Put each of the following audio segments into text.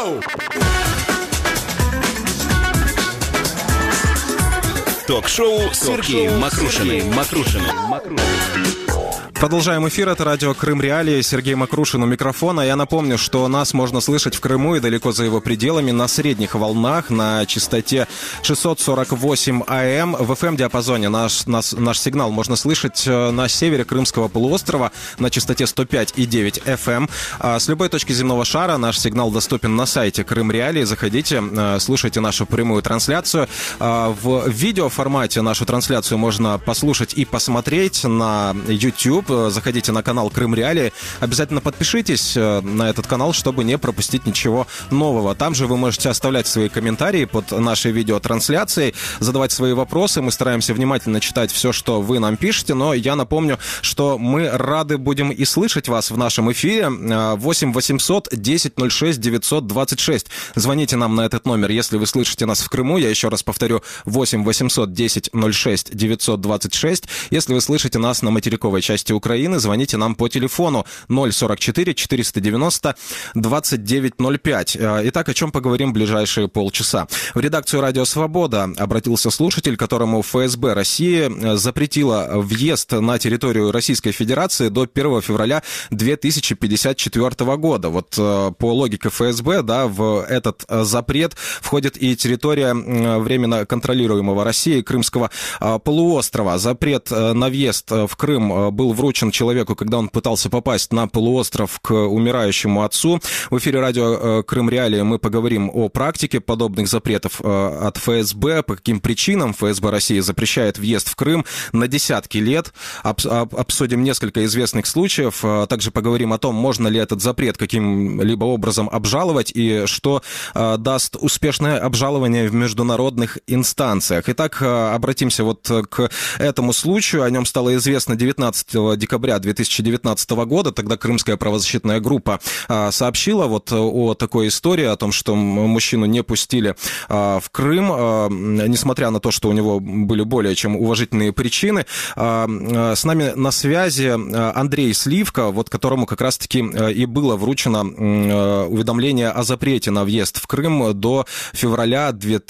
Йоу! Ток-шоу Сергеем Мокрушиным. Продолжаем эфир. Это радио Крым Реалии. Сергей Мокрушин у микрофона. Я напомню, что нас можно слышать в Крыму и далеко за его пределами на средних волнах на частоте 648 АМ. В FM-диапазоне наш сигнал можно слышать на севере Крымского полуострова на частоте 105,9 FM. С любой точки земного шара наш сигнал доступен на сайте Крым Реалии. Заходите, слушайте нашу прямую трансляцию. В видеоформате нашу трансляцию можно послушать и посмотреть на YouTube. Заходите на канал Крым Реалии. Обязательно подпишитесь на этот канал, чтобы не пропустить ничего нового. Там же вы можете оставлять свои комментарии под нашей видеотрансляцией, задавать свои вопросы. Мы стараемся внимательно читать все, что вы нам пишете, но я напомню, что мы рады будем и слышать вас в нашем эфире. 8 800 10 06 926. Звоните нам на этот номер, если вы слышите нас в Крыму. Я еще раз повторю, 8 800 10 06 926. Если вы слышите нас на материковой части Украины, звоните нам по телефону 044 490 2905. Итак, о чем поговорим в ближайшие полчаса. В редакцию «Радио Свобода» обратился слушатель, которому ФСБ России запретила въезд на территорию Российской Федерации до 1 февраля 2054 года. Вот по логике ФСБ, да, в этот запрет входит и территория временно контролируемого Россией Крымского полуострова. Запрет на въезд в Крым был вручен человеку, когда он пытался попасть на полуостров к умирающему отцу. В эфире радио Крым Реалии мы поговорим о практике подобных запретов от ФСБ, по каким причинам ФСБ России запрещает въезд в Крым на десятки лет. Обсудим несколько известных случаев. Также поговорим о том, можно ли этот запрет каким-либо образом обжаловать и что даст успешное обжалование в международных инстанциях. Итак, обратимся вот к этому случаю. О нем стало известно 19 декабря 2019 года. Тогда Крымская правозащитная группа сообщила вот о такой истории, о том, что мужчину не пустили в Крым, несмотря на то, что у него были более чем уважительные причины. С нами на связи Андрей Сливка, вот которому как раз-таки и было вручено уведомление о запрете на въезд в Крым до февраля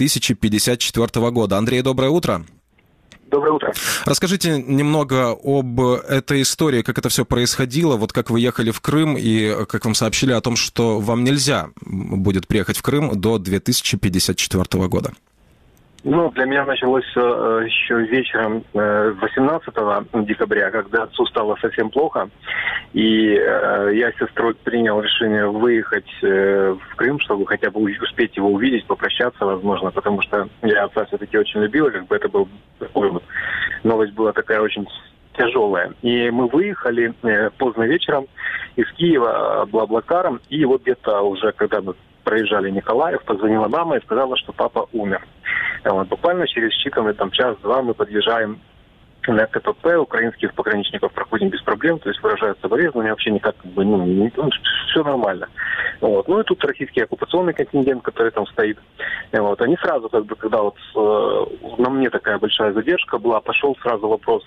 2054 года. Андрей, доброе утро. Доброе утро. Расскажите немного об этой истории, как это все происходило, вот как вы ехали в Крым и как вам сообщили о том, что вам нельзя будет приехать в Крым до 2054 года. Ну, для меня началось еще вечером 18 декабря, когда отцу стало совсем плохо, и я с сестрой принял решение выехать в Крым, чтобы хотя бы успеть его увидеть, попрощаться, возможно, потому что я отца все-таки очень любил, как бы это был такой вот, новость была такая очень тяжелая. И мы выехали поздно вечером из Киева Блаблакаром, и вот где-то уже, когда мы проезжали Николаев, позвонила мама и сказала, что папа умер. Вот, буквально через считанный там час-два мы подъезжаем на КПП, украинских пограничников проходим без проблем, то есть выражают соболезнования, вообще никак, как бы, все нормально. Вот. Ну и тут российский оккупационный контингент, который там стоит. Вот. Они сразу, как бы, когда вот на мне такая большая задержка была, пошел сразу вопрос,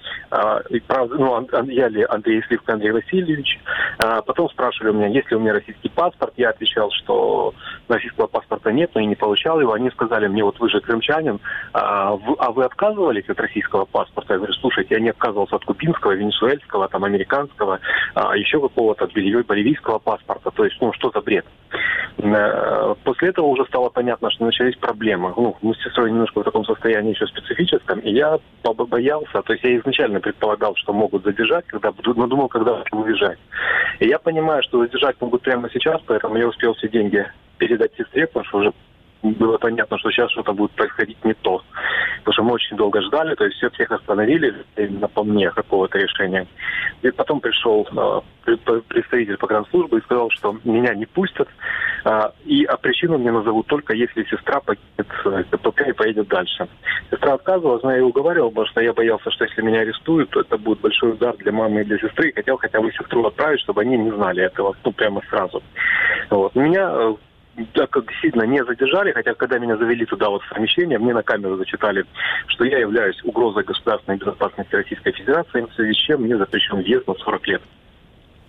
я ли Андрей Сливка Андрей Васильевич. Потом спрашивали у меня, есть ли у меня российский паспорт. Я отвечал, что российского паспорта нет, но и не получал его. Они сказали мне, вот вы же крымчанин, а вы отказывались от российского паспорта? Я говорю, слушайте, я не отказывался от кубинского, венесуэльского, там, американского, еще какого-то боливийского паспорта. То есть, что за бред? После этого уже стало понятно, что начались проблемы. Мы с сестрой немножко в таком состоянии еще специфическом, и я побоялся. То есть я изначально предполагал, что могут задержать, но думал, когда уезжать. И я понимаю, что задержать могут прямо сейчас, поэтому я успел все деньги передать сестре, потому что уже было понятно, что сейчас что-то будет происходить не то. Потому что мы очень долго ждали, то есть всех остановили именно по мне какого-то решения. И потом пришел представитель погранслужбы и сказал, что меня не пустят, и причину мне назовут только если сестра покинет КПП и поедет дальше. Сестра отказывалась, но я ее уговаривал, потому что я боялся, что если меня арестуют, то это будет большой удар для мамы и для сестры, и хотел хотя бы сестру отправить, чтобы они не знали этого, прямо сразу. Вот. Меня так как действительно не задержали, хотя когда меня завели туда вот в совмещение, мне на камеру зачитали, что я являюсь угрозой государственной безопасности Российской Федерации, в связи с чем мне запрещен въезд на 40 лет.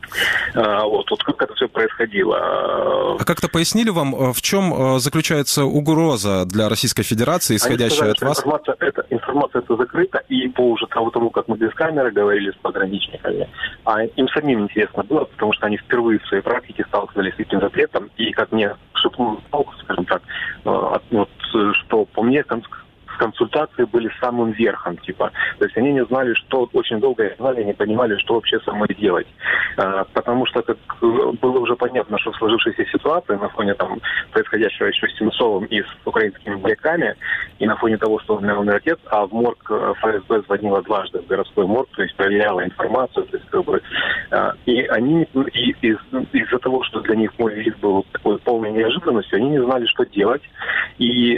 Вот как это все происходило. А как-то пояснили вам, в чем заключается угроза для Российской Федерации, исходящая от вас? Информация эта закрыта, и по уже тому, как мы без камеры говорили с пограничниками, а им самим интересно было, потому что они впервые в своей практике сталкивались с этим запретом, и как мне шепнул, скажем так, что по мне консультации были самым верхом, То есть они не знали, что очень долго не понимали, что вообще со мной делать. Потому что было уже понятно, что в сложившейся ситуации на фоне происходящего еще с Сенцовым и с украинскими моряками, и на фоне того, что у меня умер отец, а в морг ФСБ звонила дважды в городской морг, то есть проверяла информацию, и они из-за того, что для них мой визит был такой полной неожиданностью, они не знали, что делать, и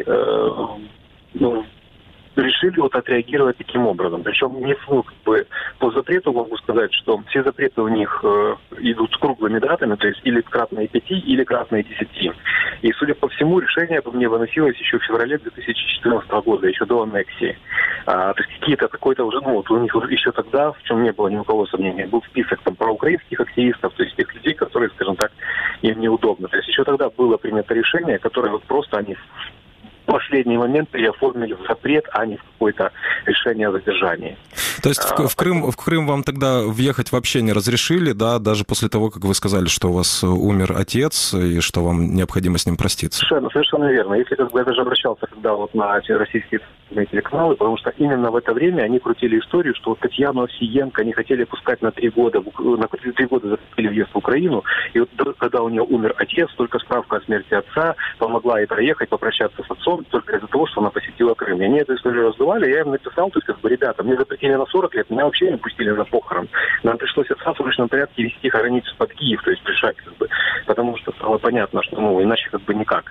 решили отреагировать таким образом. Причем по запрету могу сказать, что все запреты у них идут с круглыми датами, то есть или кратные 5, или кратные 10. И, судя по всему, решение по мне выносилось еще в феврале 2014 года, еще до аннексии. То есть какой-то уже, у них еще тогда, в чем не было ни у кого сомнения, был список проукраинских активистов, то есть тех людей, которые, скажем так, им неудобно. То есть еще тогда было принято решение, которое просто они в последний момент переоформили в запрет, а не в какое-то решение о задержании. То есть в Крым вам тогда въехать вообще не разрешили, да, даже после того, как вы сказали, что у вас умер отец и что вам необходимо с ним проститься? Совершенно верно. Если я даже обращался когда на российские телеканалы, потому что именно в это время они крутили историю, что Татьяну Овсиенко не хотели пускать на 3 года, запретили въезд в Украину, и когда у нее умер отец, только справка о смерти отца помогла ей проехать, попрощаться с отцом, только из-за того, что она посетила Крым. И они эту историю раздували, я им написал, ребята, мне запретили на 40 лет, меня вообще не пустили на похорон. Нам пришлось отца в срочном порядке везти хоронить под Киев, то есть решать, потому что стало понятно, что, иначе никак.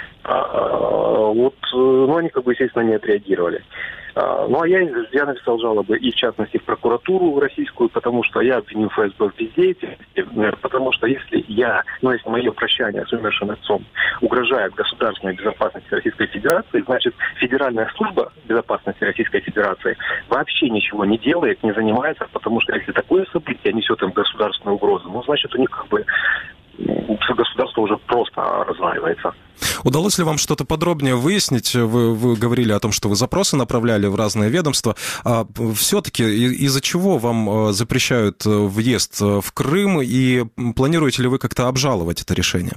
Они, естественно, не отреагировали. А я написал жалобы и, в частности, в прокуратуру российскую, потому что я обвинил ФСБ в бездеятельности, потому что если мое прощание с умершим отцом угрожает государственной безопасности Российской Федерации, значит, Федеральная служба безопасности Российской Федерации вообще ничего не делает, не занимается, потому что если такое событие несет им государственную угрозу, значит, у них государство уже просто разваливается. Удалось ли вам что-то подробнее выяснить? Вы говорили о том, что вы запросы направляли в разные ведомства. А все-таки из-за чего вам запрещают въезд в Крым, и планируете ли вы как-то обжаловать это решение?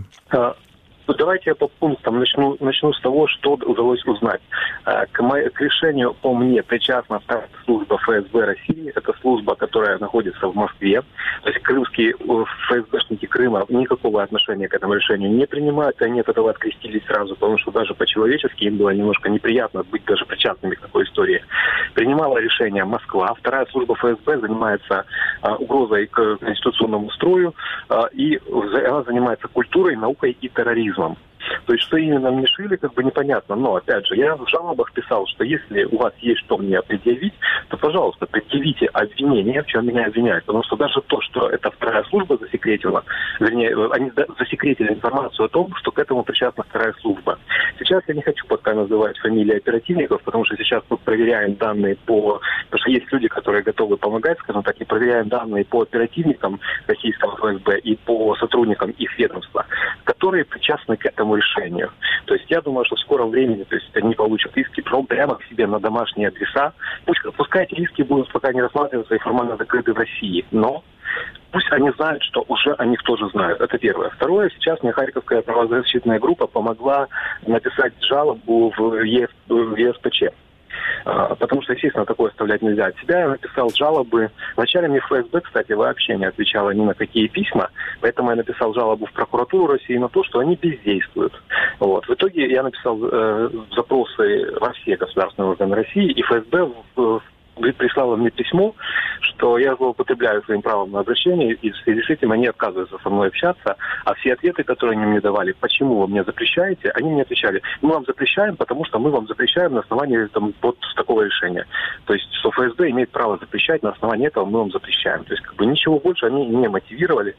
Давайте я по пунктам начну с того, что удалось узнать. К решению по мне причастна служба ФСБ России. Это служба, которая находится в Москве. То есть крымские ФСБшники Крыма никакого отношения к этому решению не принимают. Они от этого открестились сразу, потому что даже по-человечески им было немножко неприятно быть даже причастными к такой истории. Принимала решение Москва. Вторая служба ФСБ занимается угрозой к конституционному строю, и она занимается культурой, наукой и терроризмом. То есть, что именно мне шили, непонятно. Но, опять же, я в жалобах писал, что если у вас есть что мне предъявить, то, пожалуйста, предъявите обвинение, в чем меня обвиняют. Потому что даже то, что эта вторая служба засекретила, они засекретили информацию о том, что к этому причастна вторая служба. Сейчас я не хочу пока называть фамилии оперативников, потому что сейчас мы проверяем данные потому что есть люди, которые готовы помогать, скажем так, и проверяем данные по оперативникам российского ФСБ и по сотрудникам их ведомства, которые причастны к этому решению. То есть я думаю, что в скором времени они получат иски прямо к себе на домашние адреса. Пускай эти иски будут пока не рассматриваться и формально закрыты в России, но пусть они знают, что уже о них тоже знают. Это первое. Второе, сейчас мне Харьковская правозащитная группа помогла написать жалобу в ЕСПЧ. Потому что, естественно, такое оставлять нельзя. От себя я написал жалобы. Вначале мне ФСБ, кстати, вообще не отвечала ни на какие письма, поэтому я написал жалобу в прокуратуру России на то, что они бездействуют. В итоге я написал запросы во все государственные органы России, и ФСБ прислала мне письмо, что я злоупотребляю своим правом на обращение, и в связи с этим они отказываются со мной общаться, а все ответы, которые они мне давали, почему вы мне запрещаете, они мне отвечали, мы вам запрещаем, потому что мы вам запрещаем на основании такого решения. То есть, что ФСБ имеет право запрещать, на основании этого мы вам запрещаем. То есть, ничего больше они не мотивировали.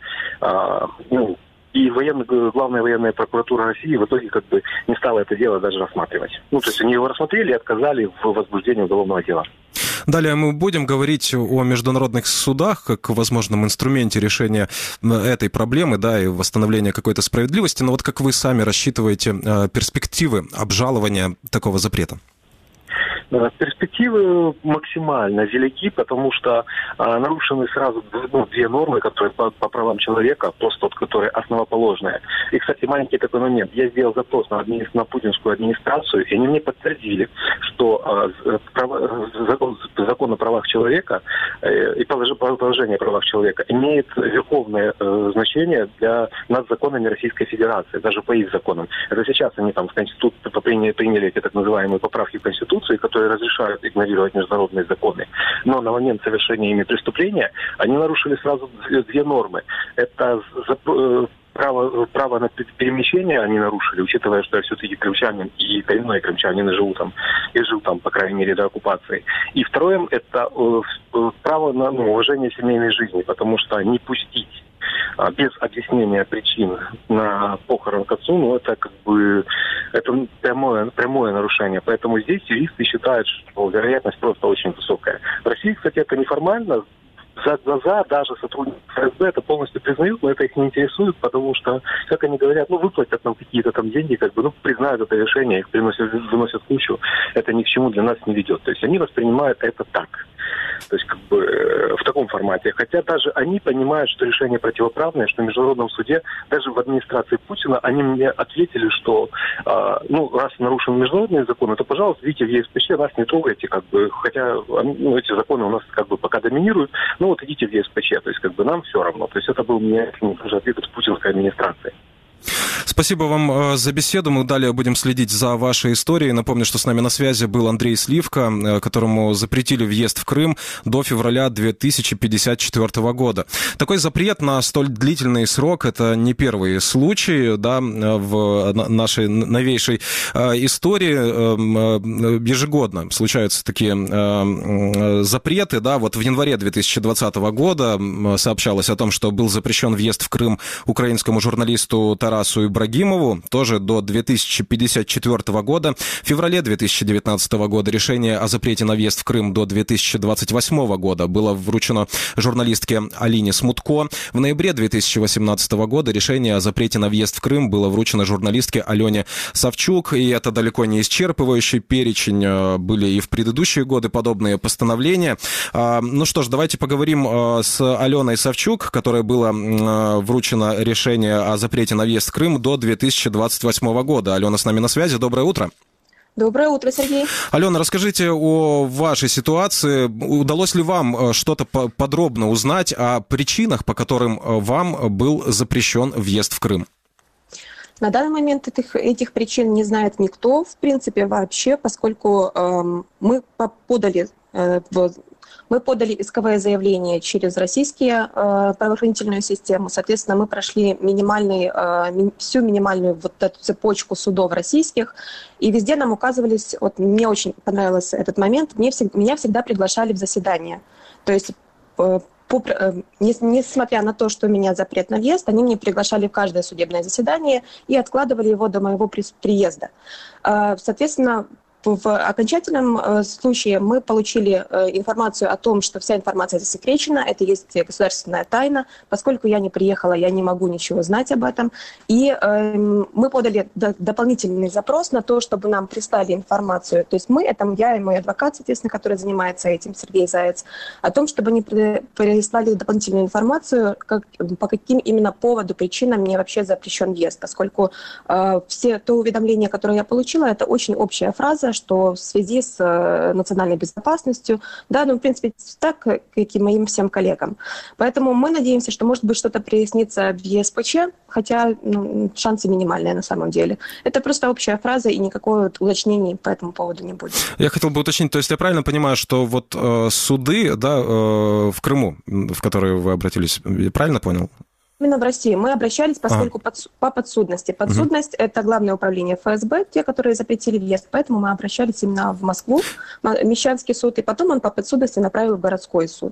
И главная военная прокуратура России в итоге не стала это дело даже рассматривать. То есть они его рассмотрели и отказали в возбуждении уголовного дела. Далее мы будем говорить о международных судах как возможном инструменте решения этой проблемы, да, и восстановления какой-то справедливости. Но вот как вы сами рассчитываете перспективы обжалования такого запрета? Перспективы максимально велики, потому что нарушены сразу две нормы, которые по правам человека, просто тот, который основоположные. И, кстати, маленький такой момент. Я сделал запрос на путинскую администрацию, и они мне подтвердили, что закон о правах человека и положение о правах человека имеет верховное значение над законами Российской Федерации, даже по их законам. Это сейчас они там в Конституции приняли эти так называемые поправки в Конституции, которые разрешают игнорировать международные законы. Но на момент совершения ими преступления они нарушили сразу две нормы. Это право на перемещение они нарушили, учитывая, что я все-таки крымчанин и коренной крымчанин, и жил там, по крайней мере, до оккупации. И второе, это право на уважение семейной жизни, потому что не пустить без объяснения причин на похорон к отцу, это это прямое нарушение. Поэтому здесь юристы считают, что вероятность просто очень высокая. В России, кстати, это неформально. За глаза даже сотрудники ФСБ это полностью признают, но это их не интересует, потому что, как они говорят, выплатят нам какие-то там деньги, признают это решение, их выносят в кучу. Это ни к чему для нас не ведет. То есть они воспринимают это так. То есть в таком формате. Хотя даже они понимают, что решение противоправное, что в Международном суде, даже в администрации Путина, они мне ответили, что раз нарушены международные законы, то, пожалуйста, видите, в ЕСПЧ нас не трогайте, хотя эти законы у нас пока доминируют, идите в ЕСПЧ, то есть нам все равно. То есть это был мне тоже ответ от путинской администрации. Спасибо вам за беседу. Мы далее будем следить за вашей историей. Напомню, что с нами на связи был Андрей Сливка, которому запретили въезд в Крым до февраля 2054 года. Такой запрет на столь длительный срок – это не первый случай, да, в нашей новейшей истории. Ежегодно случаются такие запреты. Да. Вот в январе 2020 года сообщалось о том, что был запрещен въезд в Крым украинскому журналисту Тарасу Ибрагимову, тоже до 2054 года. В феврале 2019 года решение о запрете на въезд в Крым до 2028 года было вручено журналистке Алине Смутко. В ноябре 2018 года решение о запрете на въезд в Крым было вручено журналистке Алене Савчук. И это далеко не исчерпывающий перечень. Были и в предыдущие годы подобные постановления. Ну что ж, давайте поговорим с Аленой Савчук, которой было вручено решение о запрете на въезд в Крым до 2028 года. Алена с нами на связи. Доброе утро. Доброе утро, Сергей. Алена, расскажите о вашей ситуации. Удалось ли вам что-то подробно узнать о причинах, по которым вам был запрещен въезд в Крым? На данный момент этих причин не знает никто, в принципе, вообще, поскольку мы подали исковое заявление через российские правоохранительную систему. Соответственно, мы прошли всю минимальную вот эту цепочку судов российских, и везде нам указывались, мне очень понравился этот момент, меня всегда приглашали в заседание. То есть, несмотря на то, что у меня запрет на въезд, они меня приглашали в каждое судебное заседание и откладывали его до моего приезда. Соответственно, в окончательном случае мы получили информацию о том, что вся информация засекречена, это есть государственная тайна. Поскольку я не приехала, я не могу ничего знать об этом. И мы подали дополнительный запрос на то, чтобы нам прислали информацию. То есть я и мой адвокат, соответственно, который занимается этим, Сергей Заяц, о том, чтобы они прислали дополнительную информацию, по каким именно поводу, причинам мне вообще запрещен въезд. Поскольку все то уведомление, которое я получила, это очень общая фраза, что в связи с национальной безопасностью, да, в принципе, так, как и моим всем коллегам. Поэтому мы надеемся, что, может быть, что-то прояснится в ЕСПЧ, хотя шансы минимальные на самом деле. Это просто общая фраза, и никакого уточнений по этому поводу не будет. Я хотел бы уточнить, то есть я правильно понимаю, что суды, да, в Крыму, в которые вы обратились, я правильно понял? Именно в России. Мы обращались, поскольку по подсудности. Подсудность – это Главное управление ФСБ, те, которые запретили въезд. Поэтому мы обращались именно в Москву, Мещанский суд, и потом он по подсудности направил в городской суд.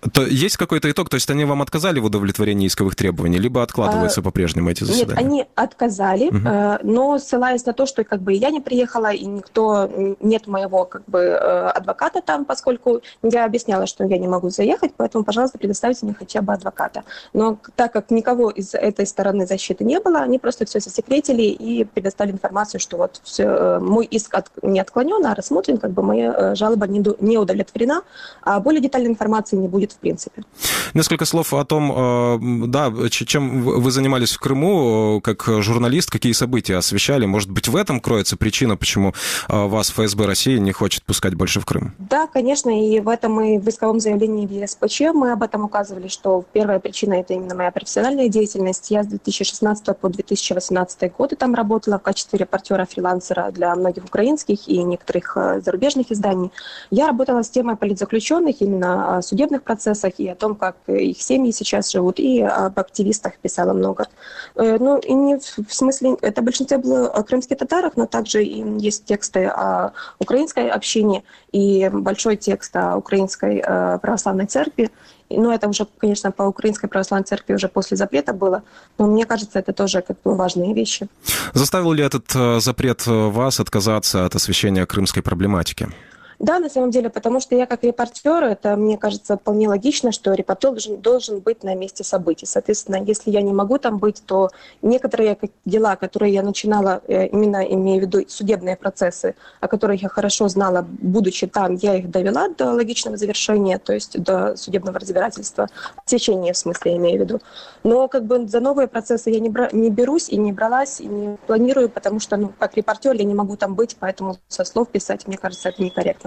Есть какой-то итог? То есть они вам отказали в удовлетворении исковых требований, либо откладываются по-прежнему эти заседания? Нет, они отказали, но ссылаясь на то, что я не приехала, и нет моего адвоката там, поскольку я объясняла, что я не могу заехать, поэтому, пожалуйста, предоставьте мне хотя бы адвоката. Но так как никого из этой стороны защиты не было, они просто все засекретили и предоставили информацию, что мой иск не отклонен, а рассмотрен, моя жалоба не удовлетворена, а более детальной информации не будет в принципе. Несколько слов о том, чем вы занимались в Крыму, как журналист, какие события освещали. Может быть, в этом кроется причина, почему вас ФСБ России не хочет пускать больше в Крым? Да, конечно, и в этом и в исковом заявлении в ЕСПЧ мы об этом указывали, что первая причина – это именно моя профессиональная деятельность. Я с 2016 по 2018 годы там работала в качестве репортера-фрилансера для многих украинских и некоторых зарубежных изданий. Я работала с темой политзаключенных, именно о судебных процессах и о том, как их семьи сейчас живут, и об активистах писала много. И не в смысле, это в большинстве было о крымских татарах, но также есть тексты о украинской общине и большой текст о украинской православной церкви. Но это уже, конечно, по Украинской православной церкви уже после запрета было, но мне кажется, это тоже важные вещи. Заставил ли этот запрет вас отказаться от освещения крымской проблематики? Да, на самом деле, потому что я как репортер, это, мне кажется, вполне логично, что репортер должен быть на месте событий. Соответственно, если я не могу там быть, то некоторые дела, которые я начинала, именно имею в виду судебные процессы, о которых я хорошо знала, будучи там, я их довела до логичного завершения, то есть до судебного разбирательства, отсечения в смысле, я имею в виду. Но за новые процессы я не берусь и не бралась, и не планирую, потому что, как репортер я не могу там быть, поэтому со слов писать, мне кажется, это некорректно.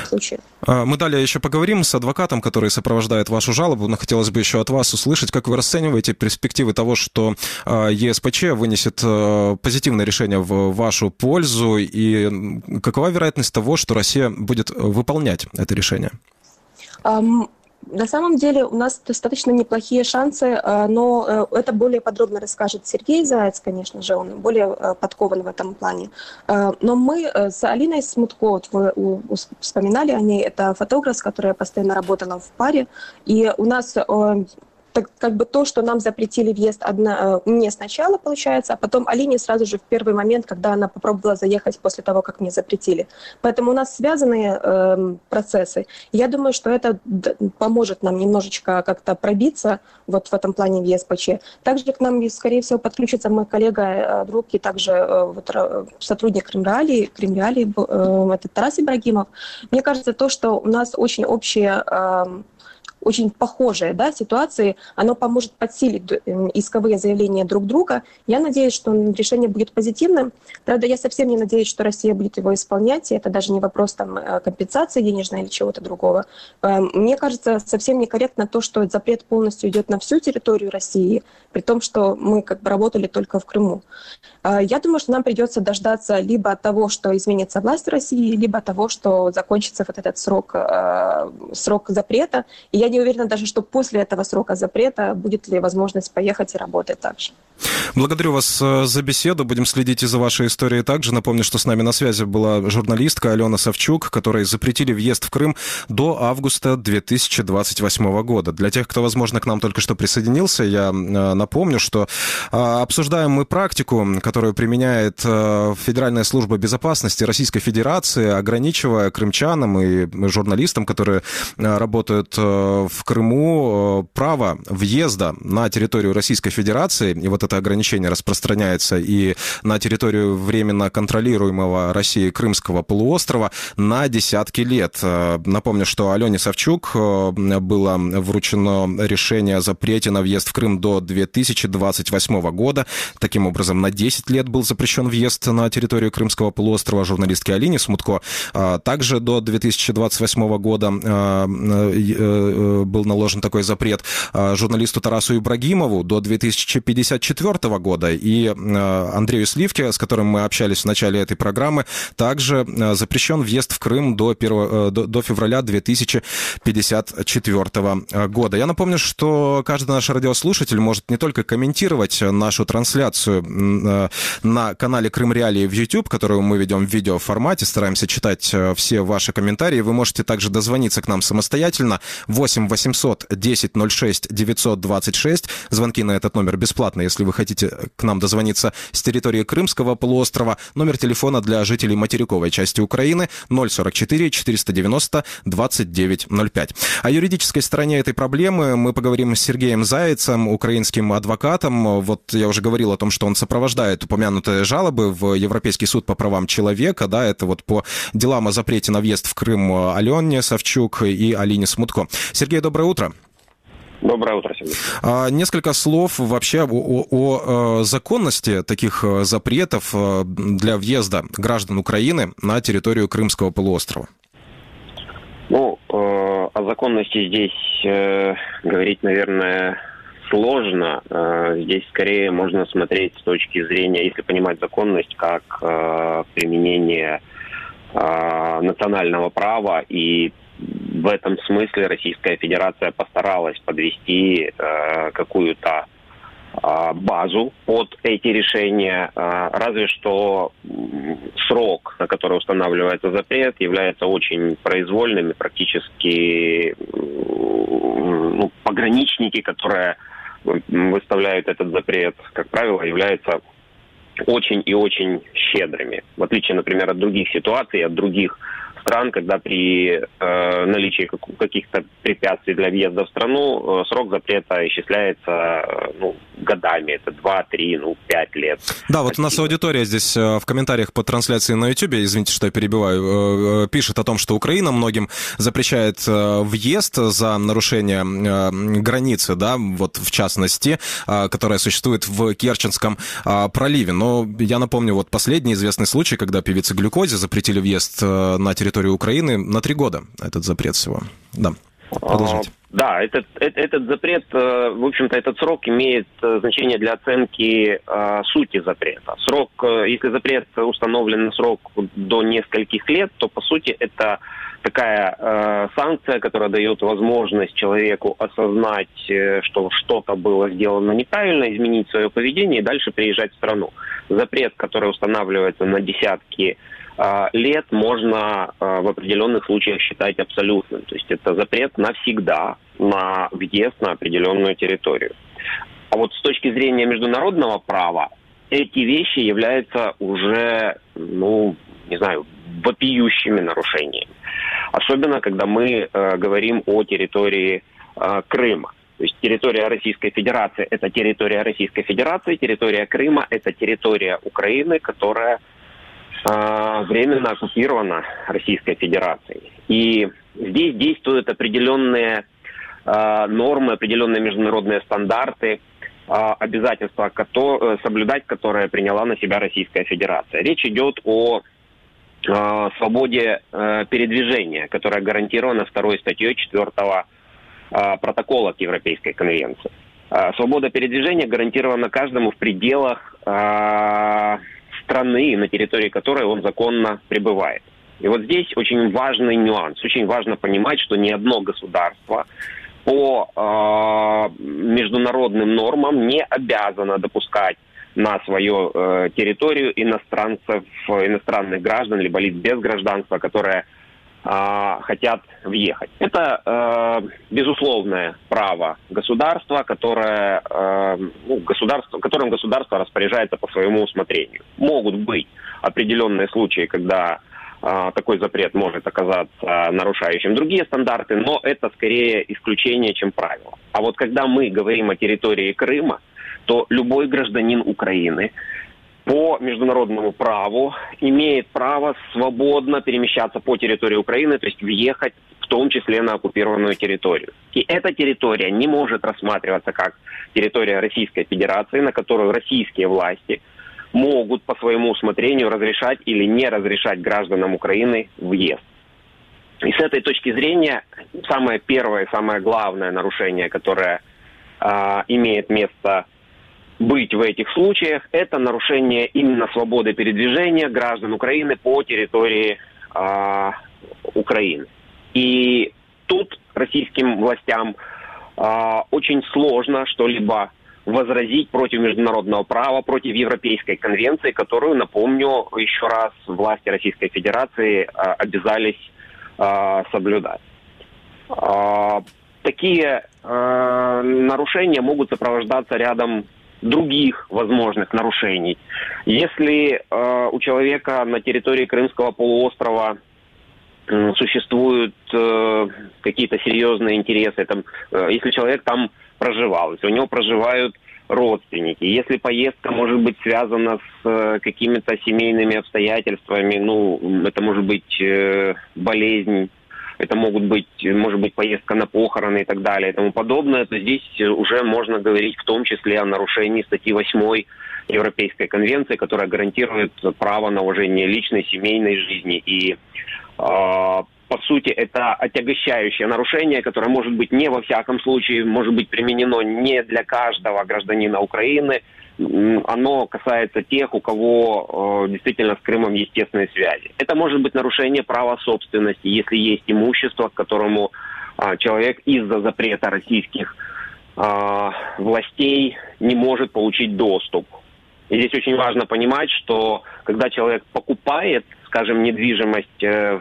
Мы далее еще поговорим с адвокатом, который сопровождает вашу жалобу, но хотелось бы еще от вас услышать, как вы расцениваете перспективы того, что ЕСПЧ вынесет позитивное решение в вашу пользу, и какова вероятность того, что Россия будет выполнять это решение? На самом деле у нас достаточно неплохие шансы, но это более подробно расскажет Сергей Заяц, конечно же, он более подкован в этом плане. Но мы с Алиной Смутко, вы вспоминали о ней, это фотограф, с которой я постоянно работала в паре, и у нас... то, что нам запретили въезд мне сначала, получается, а потом Алине сразу же в первый момент, когда она попробовала заехать после того, как мне запретили. Поэтому у нас связанные процессы. Я думаю, что это поможет нам немножечко как-то пробиться в этом плане в ЕСПЧ. Также к нам, скорее всего, подключится мой коллега, друг и также сотрудник Крымреалии, это Тарас Ибрагимов. Мне кажется, то, что у нас очень общие... очень похожие ситуации, оно поможет подсилить исковые заявления друг друга. Я надеюсь, что решение будет позитивным. Правда, я совсем не надеюсь, что Россия будет его исполнять, и это даже не вопрос компенсации денежной или чего-то другого. Мне кажется, совсем некорректно то, что запрет полностью идет на всю территорию России, при том, что мы работали только в Крыму. Я думаю, что нам придется дождаться либо того, что изменится власть в России, либо того, что закончится этот срок запрета. И я не уверена даже, что после этого срока запрета будет ли возможность поехать и работать также. Благодарю вас за беседу. Будем следить и за вашей историей также. Напомню, что с нами на связи была журналистка Алена Савчук, которой запретили въезд в Крым до августа 2028 года. Для тех, кто, возможно, к нам только что присоединился, я напомню, что обсуждаем мы практику, которую применяет Федеральная служба безопасности Российской Федерации, ограничивая крымчанам и журналистам, которые работают в Крыму, право въезда на территорию Российской Федерации. И это ограничение распространяется и на территорию временно контролируемого Россией Крымского полуострова на десятки лет. Напомню, что Алене Савчук было вручено решение о запрете на въезд в Крым до 2028 года. Таким образом, на 10 лет был запрещен въезд на территорию Крымского полуострова. Журналистке Алине Смутко также до 2028 года был наложен такой запрет. Журналисту Тарасу Ибрагимову до 2054 2004 года. И Андрею Сливке, с которым мы общались в начале этой программы, также запрещен въезд в Крым до февраля 2054 года. Я напомню, что каждый наш радиослушатель может не только комментировать нашу трансляцию на канале Крым Реалии в YouTube, которую мы ведем в видеоформате, стараемся читать все ваши комментарии. Вы можете также дозвониться к нам самостоятельно. 8 800 10 06 926. Звонки на этот номер бесплатно, если вы хотите к нам дозвониться с территории Крымского полуострова. Номер телефона для жителей материковой части Украины 044 490 2905. О юридической стороне этой проблемы мы поговорим с Сергеем Зайцем, украинским адвокатом. Вот я уже говорил о том, что он сопровождает упомянутые жалобы в Европейский суд по правам человека. Да, это вот по делам о запрете на въезд в Крым Алене Савчук и Алине Смутко. Сергей, доброе утро. Доброе утро, Сергей. Несколько слов вообще о законности таких запретов для въезда граждан Украины на территорию Крымского полуострова. Ну, о законности здесь говорить, наверное, сложно. Здесь скорее можно смотреть с точки зрения, если понимать законность, как применение национального права, и в этом смысле Российская Федерация постаралась подвести какую-то базу под эти решения, разве что срок, на который устанавливается запрет, является очень произвольным, и практически пограничники, которые выставляют этот запрет, как правило, являются очень и очень щедрыми. В отличие, например, от других ситуаций, от других стран, когда при наличии каких-то препятствий для въезда в страну срок запрета исчисляется годами. Это 2, 3, 5 лет. Да, вот у нас аудитория здесь в комментариях по трансляции на YouTube, извините, что я перебиваю, пишет о том, что Украина многим запрещает въезд за нарушение границы, да, вот в частности, которая существует в Керченском проливе. Но я напомню, вот последний известный случай, когда певице Глюкозе запретили въезд на территорию Украины на 3 года. Этот запрет всего. Да, продолжите. Да, этот запрет, в общем-то, этот срок имеет значение для оценки сути запрета. Срок, если запрет установлен на срок до нескольких лет, то, по сути, это такая санкция, которая дает возможность человеку осознать, что что-то было сделано неправильно, изменить свое поведение и дальше приезжать в страну. Запрет, который устанавливается на десятки лет, можно в определенных случаях считать абсолютным. То есть это запрет навсегда на въезд на определенную территорию. А вот с точки зрения международного права, эти вещи являются уже, вопиющими нарушениями. Особенно, когда мы говорим о территории Крыма. То есть территория Российской Федерации – это территория Российской Федерации, территория Крыма – это территория Украины, которая временно оккупирована Российской Федерацией. И здесь действуют определенные нормы, определенные международные стандарты, обязательства, соблюдать которые приняла на себя Российская Федерация. Речь идет о свободе передвижения, которая гарантирована 2 статьей 4 протокола к Европейской конвенции. Свобода передвижения гарантирована каждому в пределах страны, на территории которой он законно пребывает. И вот здесь очень важный нюанс. Очень важно понимать, что ни одно государство по международным нормам не обязано допускать на свою территорию иностранных граждан, либо лиц без гражданства, которые хотят въехать. Это безусловное право государства, которым государство распоряжается по своему усмотрению. Могут быть определенные случаи, когда такой запрет может оказаться нарушающим другие стандарты, но это скорее исключение, чем правило. А вот когда мы говорим о территории Крыма, то любой гражданин Украины по международному праву имеет право свободно перемещаться по территории Украины, то есть въехать в том числе на оккупированную территорию. И эта территория не может рассматриваться как территория Российской Федерации, на которую российские власти могут по своему усмотрению разрешать или не разрешать гражданам Украины въезд. И с этой точки зрения самое первое, самое главное нарушение, которое имеет место быть в этих случаях, это нарушение именно свободы передвижения граждан Украины по территории Украины. И тут российским властям очень сложно что-либо возразить против международного права, против Европейской конвенции, которую, напомню, еще раз власти Российской Федерации обязались соблюдать. Такие нарушения могут сопровождаться рядом других возможных нарушений. Если у человека на территории Крымского полуострова существуют какие-то серьезные интересы, если человек там проживал, если у него проживают родственники, если поездка может быть связана с какими-то семейными обстоятельствами, это может быть болезнь, это может быть поездка на похороны и так далее и тому подобное, то здесь уже можно говорить в том числе о нарушении статьи 8 Европейской конвенции, которая гарантирует право на уважение личной, семейной жизни. И по сути, это отягощающее нарушение, которое может быть не во всяком случае, может быть применено не для каждого гражданина Украины. Оно касается тех, у кого действительно с Крымом естественные связи. Это может быть нарушение права собственности, если есть имущество, к которому человек из-за запрета российских властей не может получить доступ. И здесь очень важно понимать, что когда человек покупает, скажем, недвижимость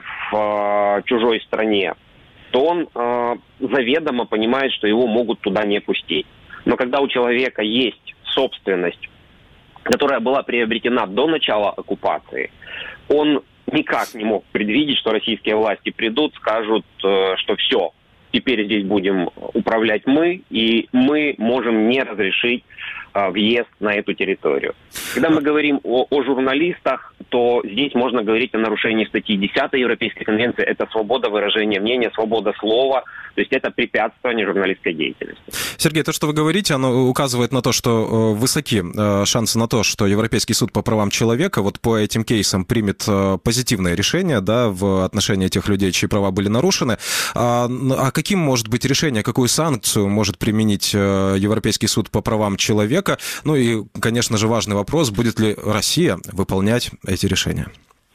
в чужой стране, то он заведомо понимает, что его могут туда не пустить. Но когда у человека есть собственность, которая была приобретена до начала оккупации, он никак не мог предвидеть, что российские власти придут, скажут, что все, теперь здесь будем управлять мы, и мы можем не разрешить въезд на эту территорию. Когда мы говорим о журналистах, то здесь можно говорить о нарушении статьи 10 Европейской конвенции. Это свобода выражения мнения, свобода слова. То есть это препятствование журналистской деятельности. Сергей, то, что вы говорите, оно указывает на то, что высоки шансы на то, что Европейский суд по правам человека вот по этим кейсам примет позитивное решение, да, в отношении тех людей, чьи права были нарушены. А каким может быть решение, какую санкцию может применить Европейский суд по правам человека? Ну и, конечно же, важный вопрос, будет ли Россия выполнять эти решения?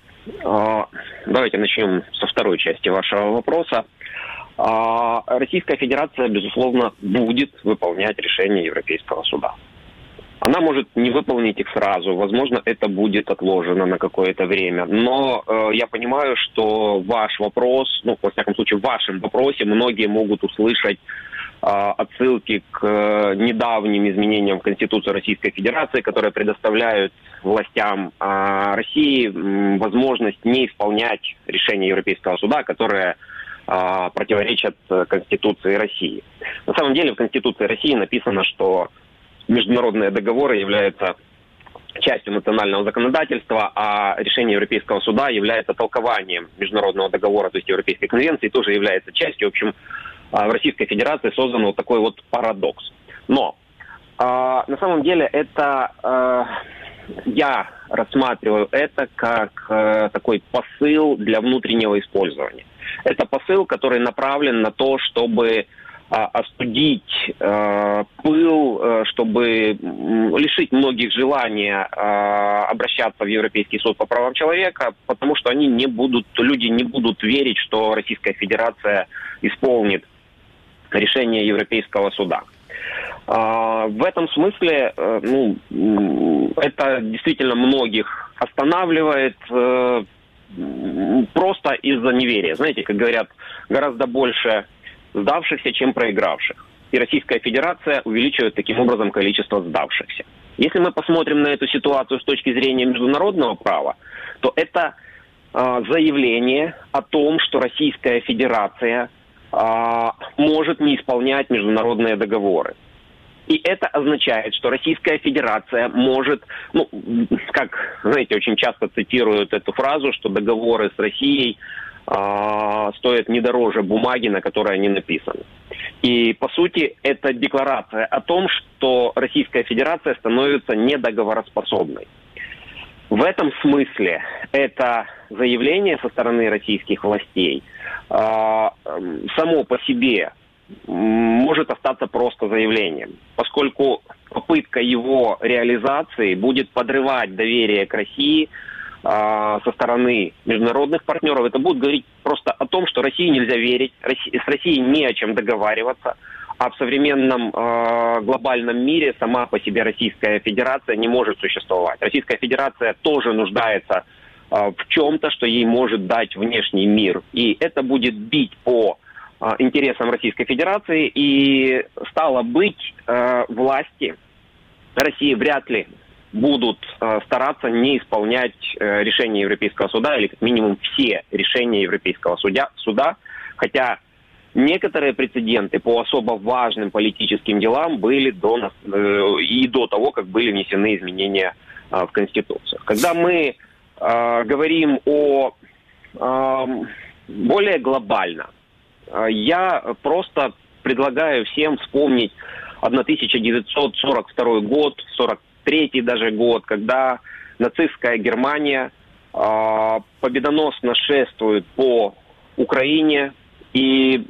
Давайте начнем со второй части вашего вопроса. Российская Федерация, безусловно, будет выполнять решения Европейского суда. Она может не выполнить их сразу, возможно, это будет отложено на какое-то время. Но я понимаю, что ваш вопрос, во всяком случае, в вашем вопросе многие могут услышать отсылки к недавним изменениям в Конституцию Российской Федерации, которые предоставляют властям России возможность не исполнять решения Европейского суда, которые противоречат Конституции России. На самом деле в Конституции России написано, что международные договоры являются частью национального законодательства, а решение Европейского суда является толкованием международного договора, то есть Европейской конвенции, тоже является частью. В общем, в Российской Федерации создан вот такой вот парадокс. Но на самом деле это я рассматриваю это как такой посыл для внутреннего использования. Это посыл, который направлен на то, чтобы остудить пыл, чтобы лишить многих желания обращаться в Европейский суд по правам человека, потому что люди не будут верить, что Российская Федерация исполнит решение Европейского суда. В этом смысле, это действительно многих останавливает просто из-за неверия. Знаете, как говорят, гораздо больше сдавшихся, чем проигравших. И Российская Федерация увеличивает таким образом количество сдавшихся. Если мы посмотрим на эту ситуацию с точки зрения международного права, то это заявление о том, что Российская Федерация может не исполнять международные договоры. И это означает, что Российская Федерация может, как, знаете, очень часто цитируют эту фразу, что договоры с Россией стоят не дороже бумаги, на которой они написаны. И, по сути, это декларация о том, что Российская Федерация становится недоговороспособной. В этом смысле это заявление со стороны российских властей само по себе может остаться просто заявлением, поскольку попытка его реализации будет подрывать доверие к России со стороны международных партнеров. Это будет говорить просто о том, что России нельзя верить, с Россией не о чем договариваться, а в современном глобальном мире сама по себе Российская Федерация не может существовать. Российская Федерация тоже нуждается в чем-то, что ей может дать внешний мир. И это будет бить по интересам Российской Федерации, и стало быть, власти России вряд ли будут стараться не исполнять решения Европейского суда, или как минимум все решения Европейского суда, хотя некоторые прецеденты по особо важным политическим делам были до того, как были внесены изменения в Конституцию. Когда мы говорим о более глобально, я просто предлагаю всем вспомнить 1942 год, 43-й даже год, когда нацистская Германия победоносно шествует по Украине, и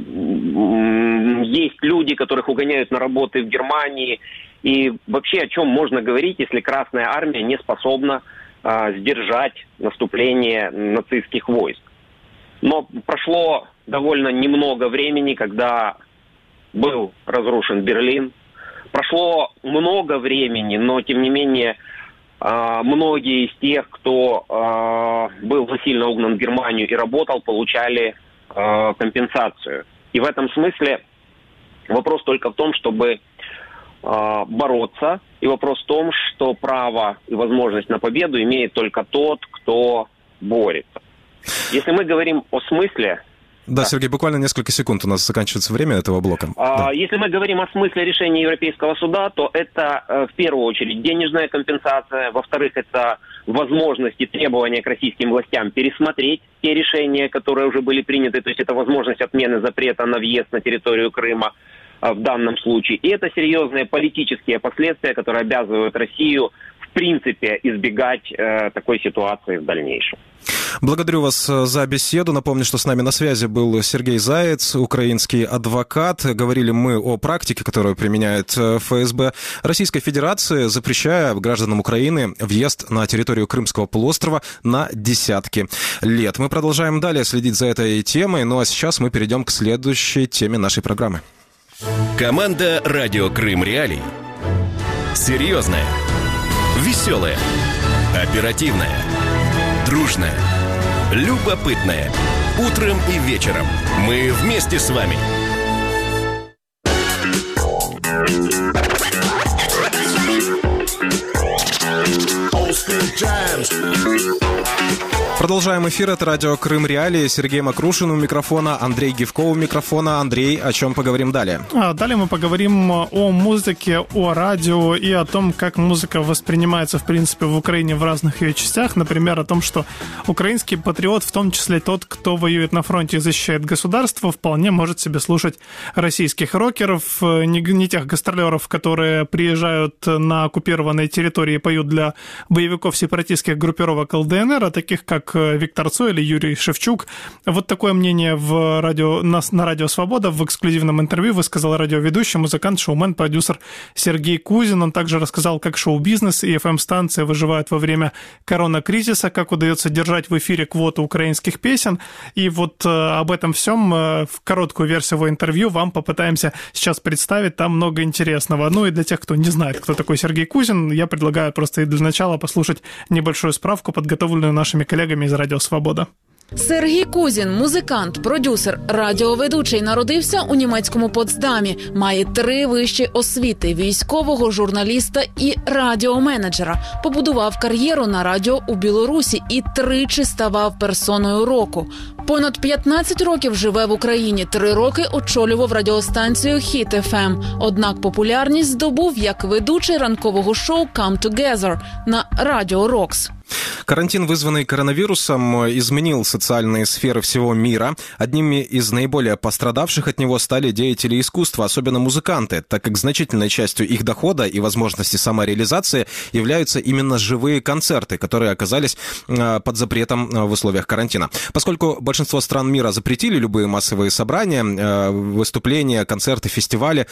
есть люди, которых угоняют на работы в Германии. И вообще о чем можно говорить, если Красная Армия не способна сдержать наступление нацистских войск? Но прошло довольно немного времени, когда был разрушен Берлин. Прошло много времени, но тем не менее многие из тех, кто был насильно угнан в Германию и работал, получали компенсацию. И в этом смысле вопрос только в том, чтобы бороться. И вопрос в том, что право и возможность на победу имеет только тот, кто борется. Если мы говорим о смысле... Да, Сергей, буквально несколько секунд, у нас заканчивается время этого блока. Да. Если мы говорим о смысле решения Европейского суда, то это в первую очередь денежная компенсация, во-вторых, это возможность и требования к российским властям пересмотреть те решения, которые уже были приняты, то есть это возможность отмены запрета на въезд на территорию Крыма в данном случае. И это серьезные политические последствия, которые обязывают Россию в принципе избегать такой ситуации в дальнейшем. Благодарю вас за беседу. Напомню, что с нами на связи был Сергей Заяц, украинский адвокат. Говорили мы о практике, которую применяет ФСБ Российской Федерации, запрещая гражданам Украины въезд на территорию Крымского полуострова на десятки лет. Мы продолжаем далее следить за этой темой, ну а сейчас мы перейдем к следующей теме нашей программы. Команда «Радио Крым Реалий». Серьезная, веселая, оперативная, дружная, любопытная. Утром и вечером мы вместе с вами. Продолжаем эфир. Это радио Крым Реалии. Сергей Макрушин у микрофона, Андрей Гивко у микрофона. Андрей, о чем поговорим далее? Далее мы поговорим о музыке, о радио и о том, как музыка воспринимается, в принципе, в Украине в разных ее частях. Например, о том, что украинский патриот, в том числе тот, кто воюет на фронте и защищает государство, вполне может себе слушать российских рокеров, не тех гастролеров, которые приезжают на оккупированные территории и поют для боевиков сепаратистских группировок ЛДНР, а таких, как Виктор Цой или Юрий Шевчук. Вот такое мнение на Радио Свобода в эксклюзивном интервью высказал радиоведущий, музыкант, шоумен, продюсер Сергей Кузин. Он также рассказал, как шоу-бизнес и FM-станции выживают во время коронакризиса, как удается держать в эфире квоту украинских песен. И вот об этом всем в короткую версию его интервью вам попытаемся сейчас представить. Там много интересного. Ну и для тех, кто не знает, кто такой Сергей Кузин, я предлагаю просто и для начала послушать небольшую справку, подготовленную нашими коллегами из Радіо Свобода. Сергій Кузін, музикант, продюсер, радіоведучий, народився у німецькому Потсдамі. Має 3 вищі освіти – військового, журналіста і радіоменеджера. Побудував кар'єру на радіо у Білорусі і 3 ставав персоною року. Понад 15 років живе в Україні, 3 роки очолював радіостанцію Hit FM. Однак популярність здобув як ведучий ранкового шоу Come Together на Радіо Рокс. Карантин, вызванный коронавирусом, изменил социальные сферы всего мира. Одними из наиболее пострадавших от него стали деятели искусства, особенно музыканты, так как значительной частью их дохода и возможности самореализации являются именно живые концерты, которые оказались под запретом в условиях карантина. Поскольку большинство стран мира запретили любые массовые собрания, выступления, концерты, фестивали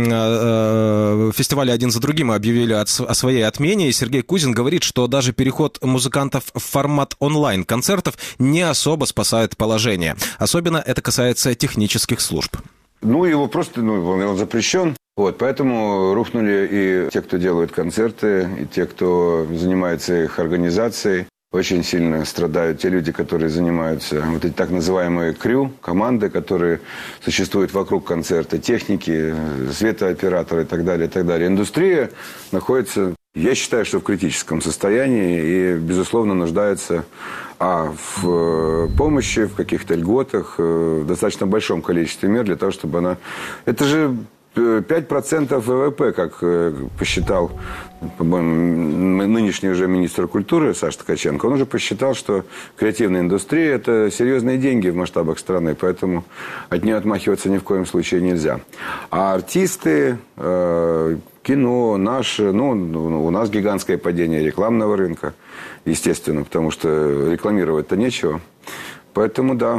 один за другим объявили о своей отмене, и Сергей Кузин говорит, что даже переход музыкантов в формат онлайн-концертов не особо спасает положение. Особенно это касается технических служб. Его просто, он запрещен. Поэтому рухнули и те, кто делают концерты, и те, кто занимается их организацией. Очень сильно страдают те люди, которые занимаются эти так называемые крю, команды, которые существуют вокруг концерта, техники, светооператоры и так далее, и так далее. Индустрия находится, я считаю, что в критическом состоянии и, безусловно, нуждается в помощи, в каких-то льготах, в достаточно большом количестве мер для того, чтобы она... Это же 5% ВВП, как посчитал, по-моему, нынешний уже министр культуры Саша Ткаченко, он уже посчитал, что креативная индустрия – это серьезные деньги в масштабах страны, поэтому от нее отмахиваться ни в коем случае нельзя. А артисты, кино наше, у нас гигантское падение рекламного рынка, естественно, потому что рекламировать-то нечего. Поэтому, да,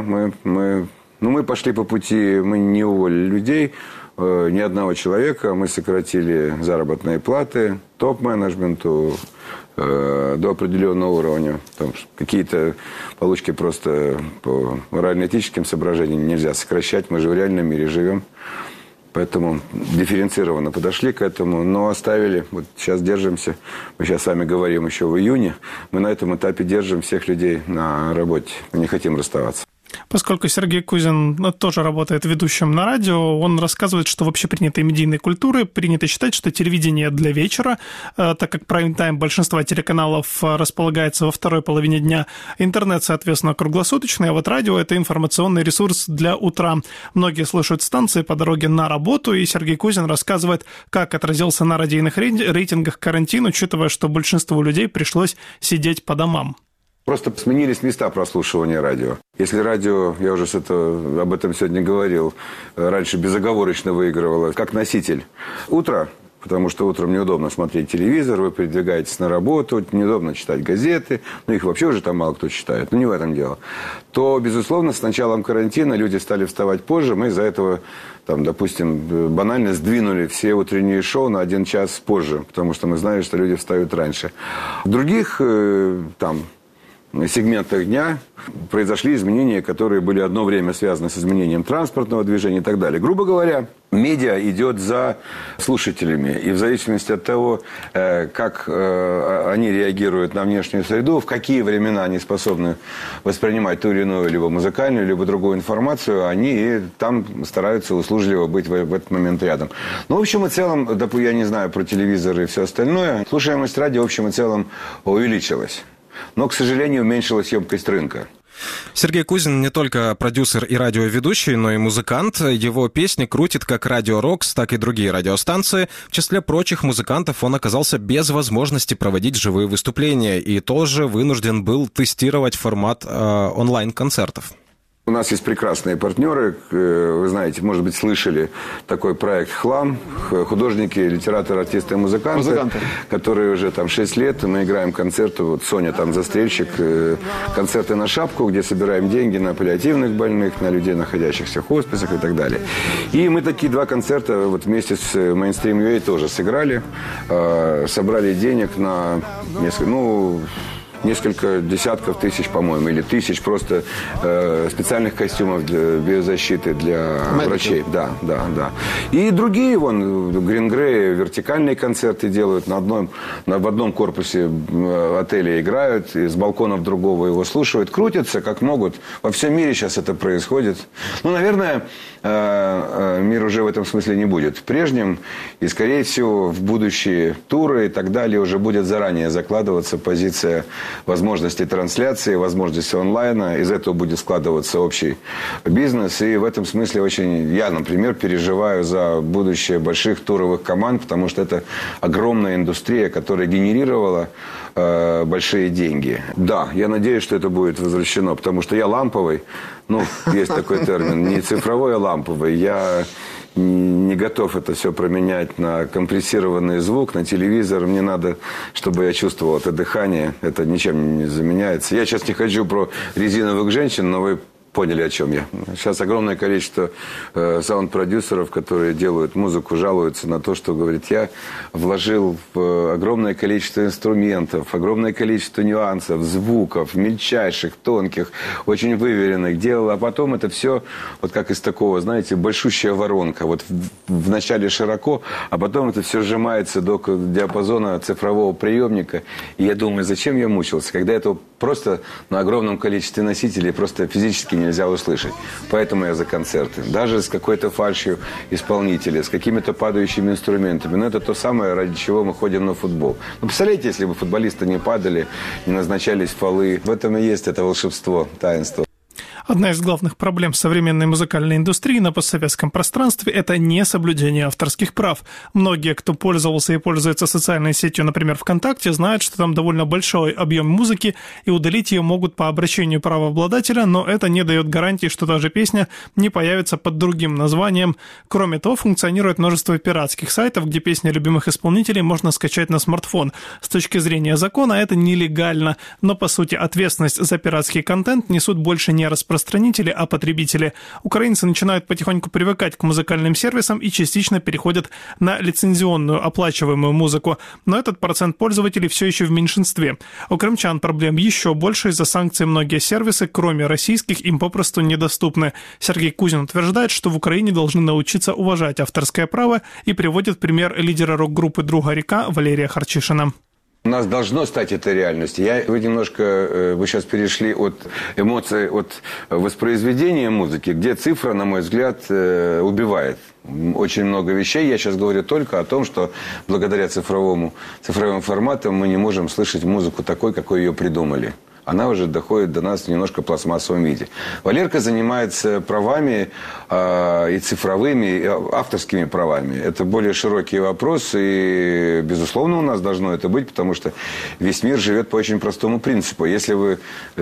мы пошли по пути, мы не уволили людей, ни одного человека, мы сократили заработные платы топ-менеджменту до определенного уровня. Там какие-то получки просто по морально-этическим соображениям нельзя сокращать, мы же в реальном мире живем. Поэтому дифференцированно подошли к этому, но оставили, сейчас держимся, мы сейчас с вами говорим еще в июне, мы на этом этапе держим всех людей на работе, мы не хотим расставаться. Поскольку Сергей Кузин тоже работает ведущим на радио, он рассказывает, что в общепринятой медийной культуре принято считать, что телевидение для вечера, так как прайм-тайм большинства телеканалов располагается во второй половине дня, интернет, соответственно, круглосуточный, а радио – это информационный ресурс для утра. Многие слушают станции по дороге на работу, и Сергей Кузин рассказывает, как отразился на радийных рейтингах карантин, учитывая, что большинству людей пришлось сидеть по домам. Просто сменились места прослушивания радио. Если радио, я уже об этом сегодня говорил, раньше безоговорочно выигрывало как носитель утро, потому что утром неудобно смотреть телевизор, вы передвигаетесь на работу, неудобно читать газеты, их вообще уже там мало кто читает, не в этом дело, то, безусловно, с началом карантина люди стали вставать позже, мы из-за этого, допустим, банально сдвинули все утренние шоу на 1 час позже, потому что мы знали, что люди встают раньше. В других, сегментах дня произошли изменения, которые были одно время связаны с изменением транспортного движения и так далее. Грубо говоря, медиа идет за слушателями. И в зависимости от того, как они реагируют на внешнюю среду, в какие времена они способны воспринимать ту или иную, либо музыкальную, либо другую информацию, они там стараются услужливо быть в этот момент рядом. В общем и целом, я не знаю про телевизоры и все остальное, слушаемость радио в общем и целом увеличилась. Но, к сожалению, уменьшилась емкость рынка. Сергей Кузин не только продюсер и радиоведущий, но и музыкант. Его песни крутит как Радио Рокс, так и другие радиостанции. В числе прочих музыкантов он оказался без возможности проводить живые выступления и тоже вынужден был тестировать формат онлайн-концертов. У нас есть прекрасные партнеры. Вы знаете, может быть, слышали такой проект «Хлам». Художники, литераторы, артисты и музыканты. Которые уже 6 лет. Мы играем концерты. Соня там застрельщик. Концерты на шапку, где собираем деньги на паллиативных больных, на людей, находящихся в хосписах и так далее. И мы такие 2 концерта вместе с Mainstream.ua тоже сыграли. Собрали денег на несколько десятков тысяч, по-моему, или тысяч просто специальных костюмов для биозащиты для врачей. Да. И другие, Green Grey, вертикальные концерты делают, в одном корпусе отеля играют, из балконов другого его слушают, крутятся как могут. Во всем мире сейчас это происходит. Наверное, мир уже в этом смысле не будет прежним, и, скорее всего, в будущие туры и так далее уже будет заранее закладываться позиция возможности трансляции, возможности онлайна. Из этого будет складываться общий бизнес. И в этом смысле я, например, переживаю за будущее больших туровых команд, потому что это огромная индустрия, которая генерировала большие деньги. Да, я надеюсь, что это будет возвращено, потому что я ламповый, ну, есть такой термин, не цифровой, а ламповый. Я не готов это все променять на компрессированный звук, на телевизор. Мне надо, чтобы я чувствовал это дыхание. Это ничем не заменяется. Я сейчас не хочу про резиновых женщин, но вы поняли, о чем я. Сейчас огромное количество саунд-продюсеров, которые делают музыку, жалуются на то, что, говорит, я вложил в огромное количество инструментов, огромное количество нюансов, звуков, мельчайших, тонких, очень выверенных, делал, а потом это все, вот как из такого, знаете, большущая воронка. Вот в начале широко, а потом это все сжимается до диапазона цифрового приемника. И я думаю, зачем я мучился, когда это просто на огромном количестве носителей просто физически нельзя услышать. Поэтому я за концерты. Даже с какой-то фальшью исполнителя, с какими-то падающими инструментами. Но это то самое, ради чего мы ходим на футбол. Ну, представляете, если бы футболисты не падали, не назначались фолы. В этом и есть это волшебство, таинство. Одна из главных проблем современной музыкальной индустрии на постсоветском пространстве – это несоблюдение авторских прав. Многие, кто пользовался и пользуется социальной сетью, например, ВКонтакте, знают, что там довольно большой объем музыки, и удалить ее могут по обращению правообладателя, но это не дает гарантии, что та же песня не появится под другим названием. Кроме того, функционирует множество пиратских сайтов, где песни любимых исполнителей можно скачать на смартфон. С точки зрения закона это нелегально, но, по сути, ответственность за пиратский контент несут больше не распространители, а потребители. Украинцы начинают потихоньку привыкать к музыкальным сервисам и частично переходят на лицензионную оплачиваемую музыку. Но этот процент пользователей все еще в меньшинстве. У крымчан проблем еще больше. Из-за санкций многие сервисы, кроме российских, им попросту недоступны. Сергей Кузин утверждает, что в Украине должны научиться уважать авторское право и приводит пример лидера рок-группы «Друга река» Валерия Харчишина. У нас должно стать это реальностью. Вы сейчас перешли от эмоций, от воспроизведения музыки, где цифра, на мой взгляд, убивает. Очень много вещей. Я сейчас говорю только о том, что благодаря цифровым форматам мы не можем слышать музыку такой, какой ее придумали. Она уже доходит до нас в немножко пластмассовом виде. Валерка занимается правами и цифровыми, и авторскими правами. Это более широкий вопрос, и, безусловно, у нас должно это быть, потому что весь мир живет по очень простому принципу. Если вы,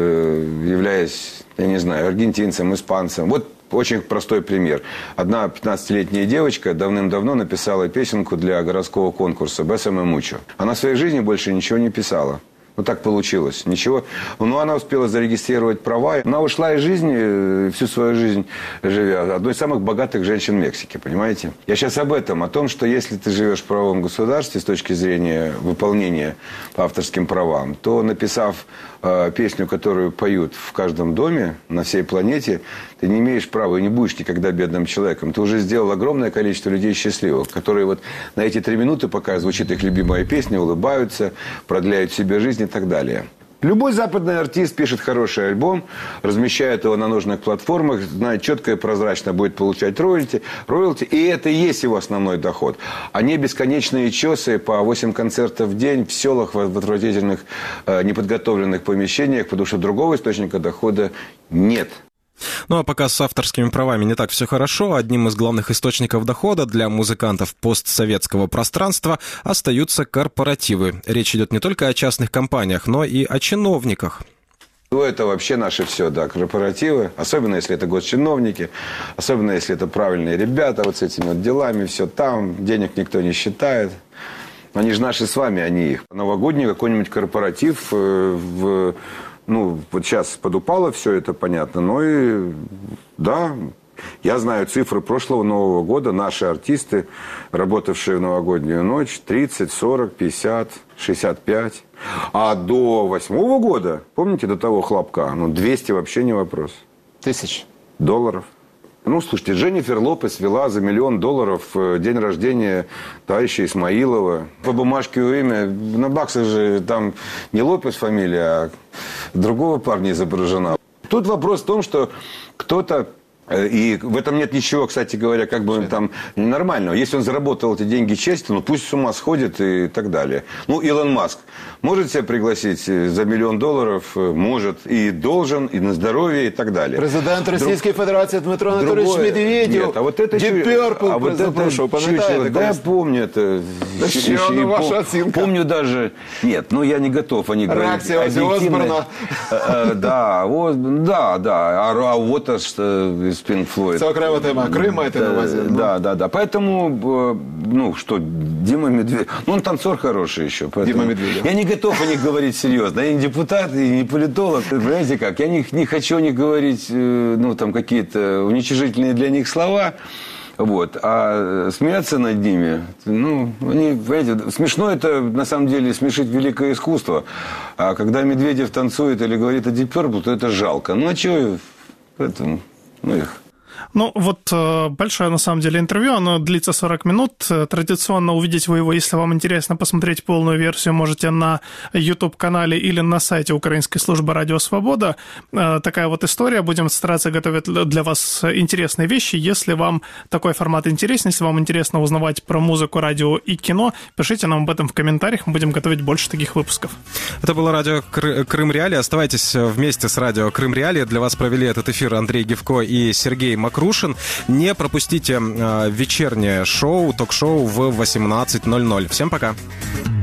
являясь, я не знаю, аргентинцем, испанцем, вот очень простой пример. Одна 15-летняя девочка давным-давно написала песенку для городского конкурса «Бесаме мучо». Она в своей жизни больше ничего не писала. Ну, так получилось. Ничего. Но она успела зарегистрировать права. Она ушла из жизни, всю свою жизнь живя, одной из самых богатых женщин Мексики, понимаете? Я сейчас об этом, о том, что если ты живешь в правовом государстве с точки зрения выполнения по авторским правам, то, написав песню, которую поют в каждом доме на всей планете, ты не имеешь права и не будешь никогда бедным человеком. Ты уже сделал огромное количество людей счастливых, которые вот на эти 3 минуты, пока звучит их любимая песня, улыбаются, продляют себе жизнь и так далее. Любой западный артист пишет хороший альбом, размещает его на нужных платформах, знает четко и прозрачно будет получать роялти, и это и есть его основной доход. А не бесконечные чесы по 8 концертов в день в селах, в отвратительных, неподготовленных помещениях, потому что другого источника дохода нет. Ну а пока с авторскими правами не так все хорошо, одним из главных источников дохода для музыкантов постсоветского пространства остаются корпоративы. Речь идет не только о частных компаниях, но и о чиновниках. Ну, это вообще наше все, да, корпоративы, особенно если это госчиновники, особенно если это правильные ребята вот с этими вот делами, все там, денег никто не считает. Они же наши с вами, а не их. Новогодний какой-нибудь корпоратив ну, вот сейчас подупало все это, понятно, но и, да, я знаю цифры прошлого Нового года, наши артисты, работавшие в новогоднюю ночь, 30, 40, 50, 65. А до 8 года, помните, до того хлопка, 200 вообще не вопрос. Тысяч. Долларов. Ну, слушайте, Дженнифер Лопес вела за $1 миллион день рождения товарища Исмаилова. По бумажке у имя, на баксах же там не Лопес фамилия, а другого парня изображена. Тут вопрос в том, что кто-то И в этом нет ничего, кстати говоря, как бы там ненормального. Если он заработал эти деньги честно, ну пусть с ума сходит и так далее. Ну, Илон Маск может себя пригласить за $1 миллион? Может. И должен, и на здоровье, и так далее. Президент Російської Федерації Дмитро Анатольевич Медведев. Нет, а вот это Deep Purple, да, я помню это. Ваша оценка? Помню даже... Нет, ну я не готов. Они реакция Оззи Осборна. Да, а вот из Pink Floyd. Це окрема тема. Крим маєте на увазі? Да. Поэтому, ну что, Дима Медведев... Ну, он танцор хороший еще. Дима Медведев. Я не готов о них говорить серьезно. Я не депутат, и не политолог. Понимаете как? Я не хочу о них говорить, ну, там, какие-то уничижительные для них слова. Вот. А смеяться над ними, ну, они, понимаете, смешно это, на самом деле, смешить великое искусство. А когда Медведев танцует или говорит о Deep Purple, то это жалко. Ну, а чего? Поэтому, ну, их... Ну, вот большое, на самом деле, интервью, оно длится 40 минут. Традиционно увидеть вы его, если вам интересно посмотреть полную версию, можете на YouTube-канале или на сайте Украинской службы «Радио Свобода». Такая вот история. Будем стараться готовить для вас интересные вещи. Если вам такой формат интересен, если вам интересно узнавать про музыку, радио и кино, пишите нам об этом в комментариях. Мы будем готовить больше таких выпусков. Это было радио Крым Реалии. Оставайтесь вместе с радио Крым Реалии. Для вас провели этот эфир Андрей Гевко и Сергей Макрушин. Не пропустите вечернее шоу, ток-шоу в 18:00. Всем пока.